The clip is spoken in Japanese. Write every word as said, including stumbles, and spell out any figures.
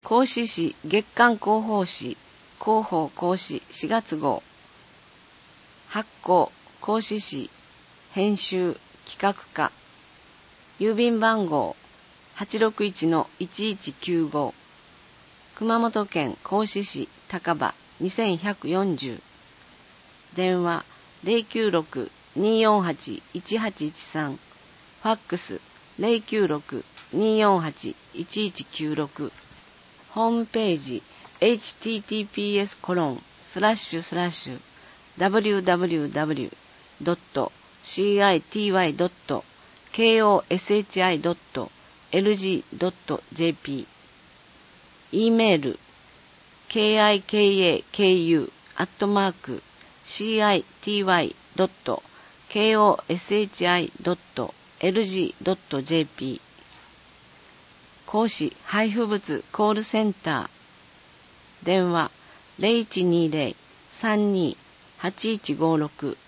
講師誌月刊広報誌広報講師しがつ号、発行講師誌編集企画課、郵便番号 はちろくいちのいちいちきゅうご、熊本県合志市高場にせんひゃくよんじゅう、電話 ゼロきゅうろく にーよんはち いちはちいちさん、ファックス ゼロきゅうろく にーよんはち いちいちきゅうろく、ホームページ エイチティーティーピーエス コロンスラッシュスラッシュ ダブリューダブリューダブリュー ドット シーアイティーワイ ドット ケーオーエスエイチアイ ドット エルジー ドット ジェーピー、 E メール ケーアイケーエーケーユー アットマーク シーアイティーワイ ドット ケーオーエスエイチアイ ドット エルジー ドット ジェーピー、 講師配布物コールセンター、電話 ゼロいちにーゼロ さんにー はちいちごろく